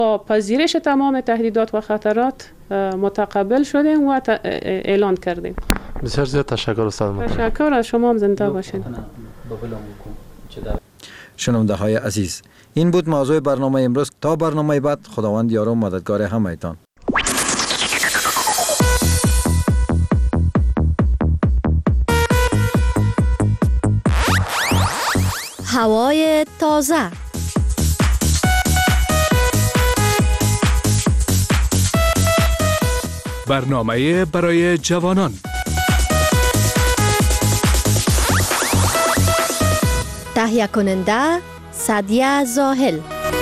با پذیرش تمام تهدیدات و خطرات متقبل شدیم و اعلان کردیم. بسیار زیاد تشکر استاد. تشکر از شما، هم زنده باشین. شنونده‌های عزیز، این بود موضوع برنامه امروز. تا برنامه بعد، خداوند یار و مددگار همه‌تان. هوای تازه. برنامه برای جوانان. تهیه کننده سعدیه زاهل.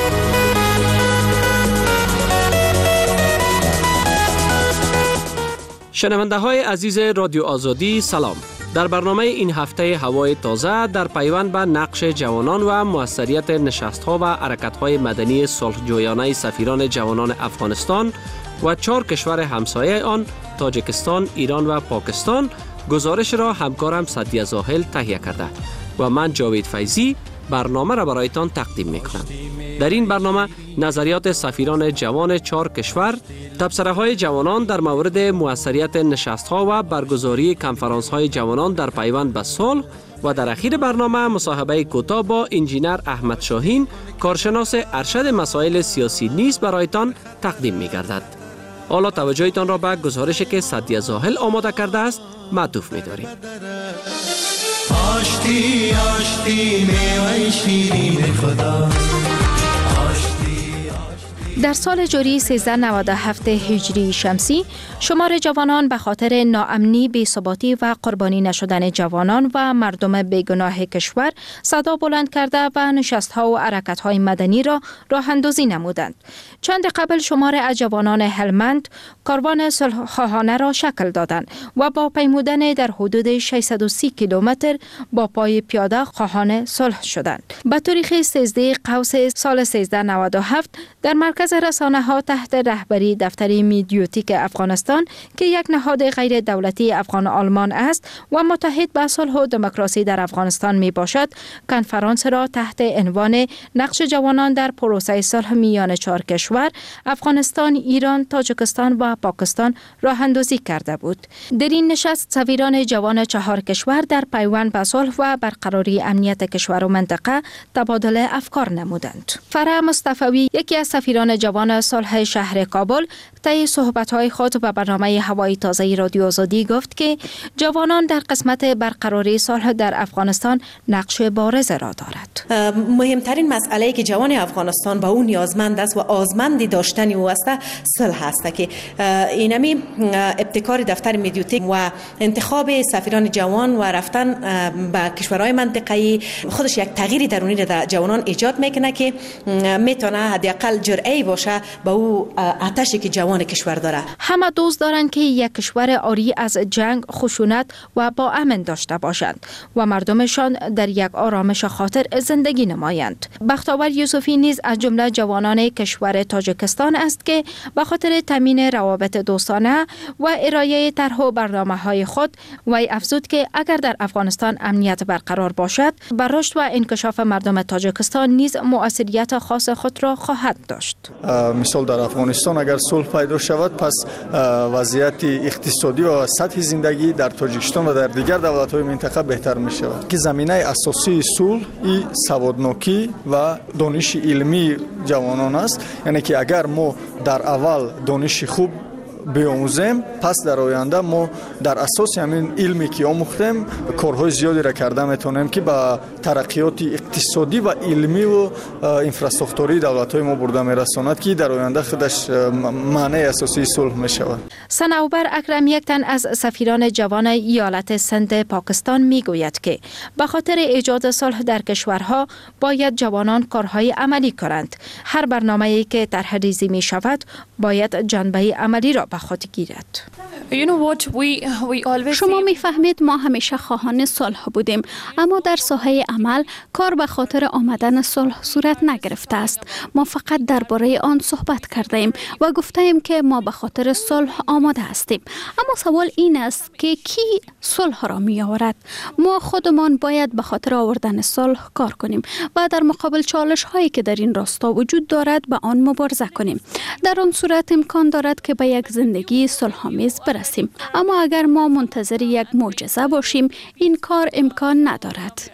شنونده های عزیز رادیو آزادی سلام. در برنامه این هفته هوای تازه در پیوند به نقش جوانان و موثریت نشست‌ها و حرکت‌های مدنی صلح‌جویانه سفیران جوانان افغانستان و 4 کشور همسایه آن تاجیکستان، ایران و پاکستان گزارش را همکارم سعدیه زاهل تهیه کرده و من جاوید فیضی برنامه را برایتان تقدیم میکنم. در این برنامه نظریات سفیران جوان 4 کشور، تبصره‌های جوانان در مورد موثریت نشست‌ها و برگزاری کنفرانس‌های جوانان در پیوند به صلح و در اخیر برنامه مصاحبه کوتاه با انجینر احمد شاهین، کارشناس ارشد مسائل سیاسی نیز برایتان تقدیم می‌گردد. حالا توجهتان را به گزارشی که سعدیه زاهل آماده کرده است معطوف می‌داریم. آشتی آشتی میوه شیرین خدا. در سال جاری 1397 هجری شمسی، شمار جوانان به خاطر ناامنی، بی‌ثباتی و قربانی نشدن جوانان و مردم بیگناه کشور صدا بلند کرده و نشست‌ها و حرکت‌های مدنی را راه اندازی نمودند. چند قبل شمار از جوانان هلمند کاروان صلح‌خواهانه را شکل دادند و با پیمودن در حدود 630 کیلومتر با پای پیاده خواهان صلح شدند. به تاریخ 13 قوس سال 1397 در مرکز رسانه ها تحت رهبری دفتر میدیوتیک افغانستان که یک نهاد غیر دولتی افغان آلمان است و متحد به صلح و دموکراسی در افغانستان می باشد، کنفرانس را تحت عنوان نقش جوانان در پروسه صلح میان 4 کشور افغانستان، ایران، تاجیکستان و پاکستان راه اندازی کرده بود. در این نشست سفیران جوان 4 کشور در پیوند به صلح و برقراری امنیت کشور و منطقه تبادل افکار نمودند. فرح مصطفی، یکی از سفیران جوان صلح شهر کابل، طی صحبت‌های خود به برنامه هوای تازه رادیو آزادی گفت که جوانان در قسمت برقراری صلح در افغانستان نقش بارز را دارد. مهمترین مسئله که جوان افغانستان با اون نیازمند است و آزمندی داشتن او است صلح است که اینمی ابتکار دفتر میدیوتیک و انتخاب سفیران جوان و رفتن به کشورهای منطقه‌ای خودش یک تغییری درونی در جوانان ایجاد میکنه که میتونه حداقل جرأتی باشه با او آتشی که جوان کشور داره. همه دوست دارند که یک کشور عاری از جنگ، خشونت و با امن داشته باشند و مردمشان در یک آرامش خاطر زندگی نمایند. بختیار یوسفی نیز از جمله جوانان کشور تاجیکستان است که به خاطر تامین روابط دوستانه و ارائه طرح و برنامه‌های خود وی افزود که اگر در افغانستان امنیت برقرار باشد، بر رشد و انکشاف مردم تاجیکستان نیز مؤثریت خاص خود را خواهد داشت. مثال در افغانستان اگر صلح پیدا شود، پس وضعیت اقتصادی و سطح زندگی در تاجیکستان و در دیگر دولت‌های منطقه بهتر می شود. که زمینه اساسی صلح این سوادناکی و دانش علمی جوانان است. یعنی که اگر ما در اول دانش خوب بیاموزیم، پس در آینده ما در اساس همین علمی که آموختیم کارهای زیادی را کرده میتونیم که با ترقیات اقتصادی و علمی و انفراستراکچوری دولت‌های ما برده میرساند که در آینده خودش معنی اساسی صلح میشود. صنوبر اکرم، یک تن از سفیران جوان ایالت سند پاکستان میگوید که به خاطر ایجاد صلح در کشورها باید جوانان کارهای عملی کنند. هر برنامه‌ای که طرح‌ریزی می شود باید جنبه عملی را به خواهد گیرد. شما میفهمید ما همیشه خواهان صلح بودیم، اما در ساحه عمل کار به خاطر آمدن صلح صورت نگرفته است. ما فقط درباره آن صحبت کردیم و گفتیم که ما به خاطر صلح آماده هستیم. اما سوال این است که کی صلح را می آورد؟ ما خودمان باید به خاطر آوردن صلح کار کنیم و در مقابل چالش هایی که در این راستا وجود دارد به آن مبارزه کنیم. در آن صورت امکان دارد که به یک زندگی صلح‌آمیز برسیم، اما اگر ما منتظر یک معجزه باشیم این کار امکان ندارد.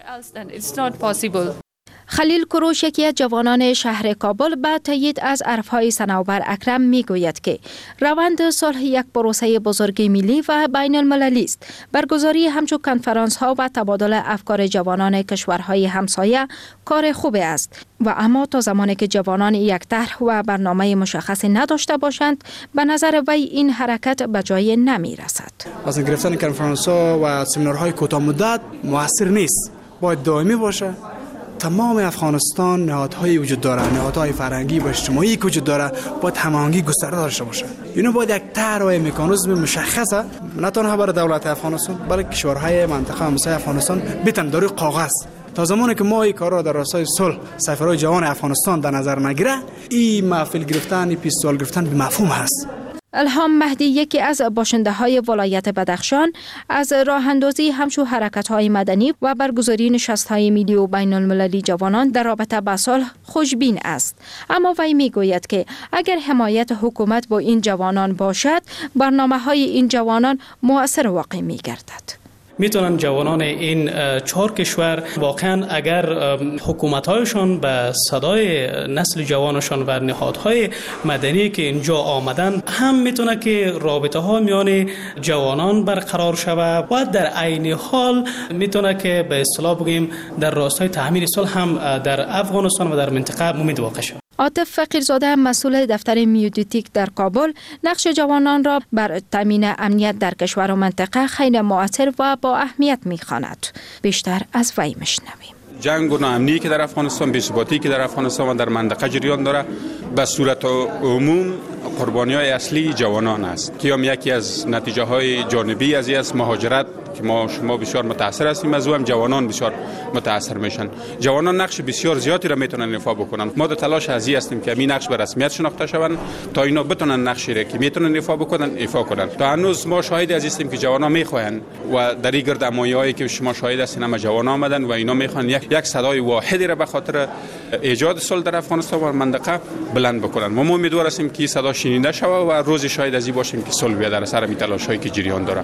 خلیل کوروش، یکی از جوانان شهر کابل، به تایید از حرفهای صنوبر اکرم میگوید که روند صلح یک پروسه بزرگ ملی و بین المللی است. برگزاری همچون کنفرانس ها و تبادل افکار جوانان کشورهای همسایه کار خوب است و اما تا زمانی که جوانان یک طرح و برنامه مشخصی نداشته باشند به نظر وی این حرکت به جای نمی رسد. از گرفتن کنفرانس ها و سمینارهای کوتاه مدت موثر نیست، باید دائمی باشه. تمام افغانستان نهادهای وجود داره، نهادهای فرهنگی و اجتماعی که وجود داره باید هماهنگی گسترده داشته باشه. اینو باید یک طرح و مکانیزم مشخصه نه تنها برای دولت افغانستان بلکه کشورهای منطقه همسایه افغانستان بتن داره کاغذ. تا زمانی که ما این کارا در راستای صلح سفرهای جوان افغانستان در نظر نگیره، این محفل گرفتن، این پیستول گرفتن به مفهوم هست. الهام مهدی، یکی از باشنده های ولایت بدخشان، از راه اندازی همچون حرکت های مدنی و برگزاری نشست های ملی و بین المللی جوانان در رابطه با صلح خوشبین است. اما وی می گوید که اگر حمایت حکومت با این جوانان باشد، برنامه های این جوانان مؤثر واقع می گردد. میتونن جوانان این 4 کشور واقعا اگر حکومت‌هایشان به صدای نسل جوانشان و نهادهای مدنی که اینجا آمدن هم میتونه که رابطه ها میان جوانان برقرار شود و در عین حال میتونه که به اصطلاح بگیم در راستای تأمین صلح هم در افغانستان و در منطقه ممید واقع شود. عاطف فقیرزاده، مسئول دفتر میودیتیک در کابل، نقش جوانان را بر تامین امنیت در کشور و منطقه خیلی مؤثر و با اهمیت می‌خواند. بیشتر از وی میشنویم. جنگ و ناامنی که در افغانستان، بی‌ثباتی که در افغانستان و در منطقه جریان داره، به صورت عموم قربانی‌های اصلی جوانان است که یکی از نتیجه‌های جانبی از مهاجرت که ما شما بسیار متاثر هستیم از او، هم جوانان بسیار متاثر میشن. جوانان نقش بسیار زیادی را میتونن ایفا بکنن. ما در تلاش ازی هستیم که این نقش به رسمیت شناخته شوند تا اینا بتونن نقشی را که میتونن ایفا بکنن ایفا کنن. تا هنوز ما شاهد از هستیم که جوانان میخواین و در این گردمایه‌ای که شما شاهد هستین هم جوانان آمدن و اینا میخوان یک صدای واحدی را به خاطر ایجاد صلح در افغانستان و منطقه بلند بکنن. ما امیدوار هستیم که صدا شنیده شود و روز شاهد ازی باشیم که صلح بیاد در سر این تلاش‌هایی که جریان داره.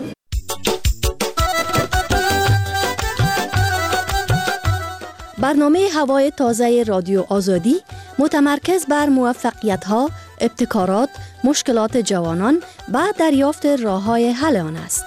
برنامه هوای تازه رادیو آزادی متمرکز بر موفقیت‌ها، ابتکارات، مشکلات جوانان و دریافت راه‌های حل آن است.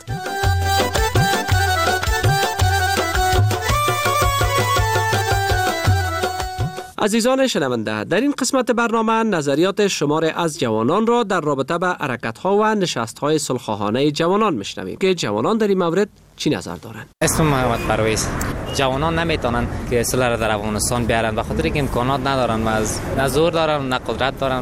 عزیزان شنونده، در این قسمت برنامه نظریات شماری از جوانان را در رابطه با حرکت‌ها و نشست‌های صلح‌خواهانه جوانان میشنویم که جوانان در این مورد چی نظر دارند. اسم محمد پرویز. جوانان نمیتونن که صلح را در افغانستان بیارن به خاطر اینکه امکانات ندارن و نه زور دارن نه قدرت دارن.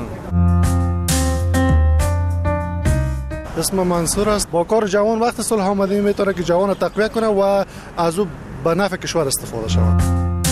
اسم منصور است. با کار جوان وقت صلح آمده میتونه که جوان تقویت کنه و از او به نفع کشور استفاده شود.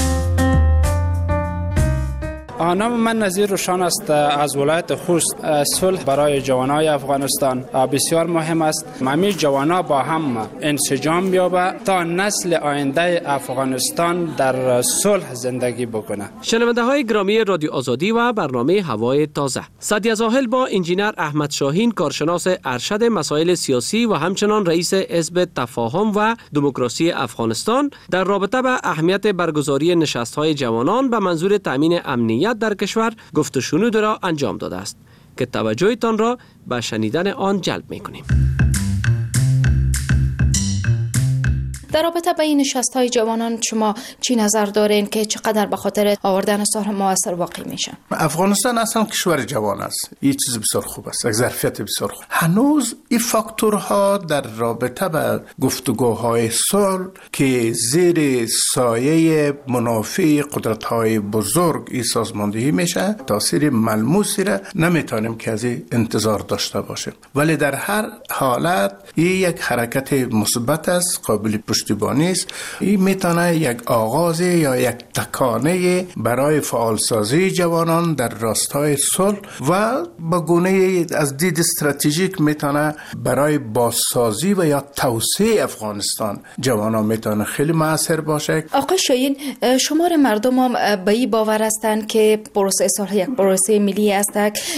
نام من نظیر روشان است از ولایت خوست. صلح برای جوانای افغانستان بسیار مهم است. همه جوانا با هم انسجام بیابه تا نسل آینده افغانستان در صلح زندگی بکنه. شنونده های گرامی رادیو آزادی و برنامه هوای تازه، سعدیه زاهل با انجینر احمد شاهین، کارشناس ارشد مسائل سیاسی و همچنان رئیس حزب تفاهم و دموکراسی افغانستان، در رابطه با اهمیت برگزاری نشست‌های جوانان به منظور تامین امنیت در کشور گفت و شنود را انجام داده است که توجهتان را به شنیدن آن جلب می‌کنیم. در رابطه با این نشست‌های جوانان شما چی نظر دارین که چقدر به خاطر آوردن صلح موثر واقع میشن؟ افغانستان اصلا کشور جوان است. این چیز بسیار خوب است، یک ظرفیت بسیار خوب. هنوز این فاکتورها در رابطه با گفتگوهای صلح که زیر سایه منافع قدرت‌های بزرگ این سازماندهی میشه، تاثیر ملموسی را نمیتونیم که از این انتظار داشته باشیم. ولی در هر حالت این یک حرکت مثبت است، قابل پشتیبانی است. این میتونه یک آغاز یا یک تکانه برای فعالسازی جوانان در راستای صلح و با گونه از دید استراتژیک میتونه برای بازسازی و یا توسعه افغانستان جوانان میتونه خیلی مؤثر باشه. آقای شاهین، شمار مردم هم به این باور هستند که پروسه صلح یک پروسه ملی است.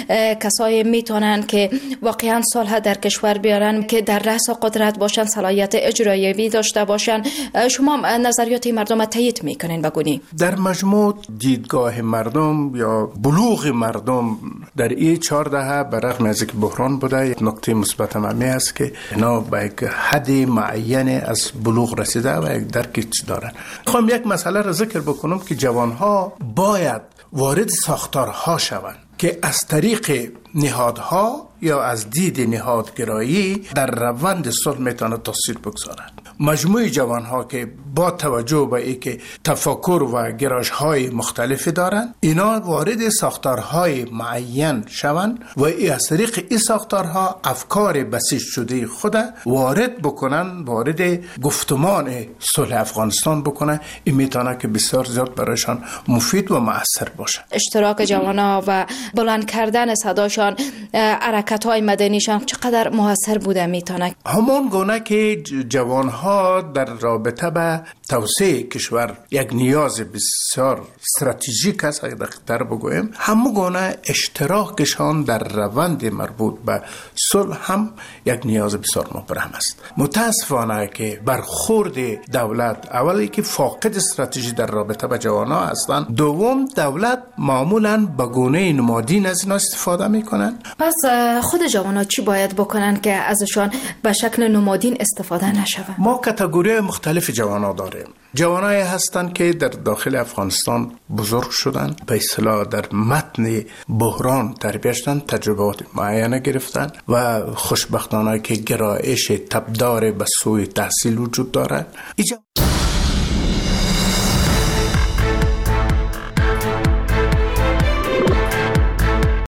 کسایی میتونن که واقعا صلح در کشور بیارن که در رأس قدرت باشن، صلاحیت اجرایی داشته باشن. شما نظریات مردم تایید میکنین بگونی؟ در مجموع دیدگاه مردم یا بلوغ مردم در این 4 دهه برغم از اینکه بحران بوده، یک نکته مثبت هم است که اینا به یک حد معین از بلوغ رسیده و یک درکی دارن. میخوام یک مسئله را ذکر بکنم که جوانها باید وارد ساختارها شوند که از طریق نهادها یا از دید نهادگرایی در روند صلح میتونه تاثیر بگذارند. مجموعه جوانها که با توجه به اینکه تفکر و گرایش‌های مختلفی دارند، اینا وارد ساختارهای معین شوند و از طریق این ساختارها افکار بسیج شده خود وارد بکنن، وارد گفتمان صلح افغانستان بکنن. این میتونه که بسیار زیاد برایشان مفید و مؤثر باشه. اشتراک جوانها و بلند کردن صداشان، حرکت‌های مدنیشان چقدر موثر بوده میتونه؟ همون گونه که جوانها در رابطه با توسعه کشور یک نیاز بسیار استراتژیک است، اگر دقیق‌تر بگویم، همون گونه اشتراکشان در روند مربوط به صلح هم یک نیاز بسیار مبرم است. متاسفانه که برخورد دولت اولی که فاقد استراتژی در رابطه با جوانان هستند، دوم دولت معمولاً به گونه نمادین از اینا استفاده میکنن. پس خود جوانان چی باید بکنن که ازشان به شکل نمادین استفاده نشود؟ ما کاتگوری مختلف جوانان داریم. جوانایی هستند که در داخل افغانستان بزرگ شدن، به اصطلاح در متن بحران تربیت شدن، تجربات معینه گرفتن و خوشبختانه که گرایش تبدار به سوی تحصیل وجود دارد.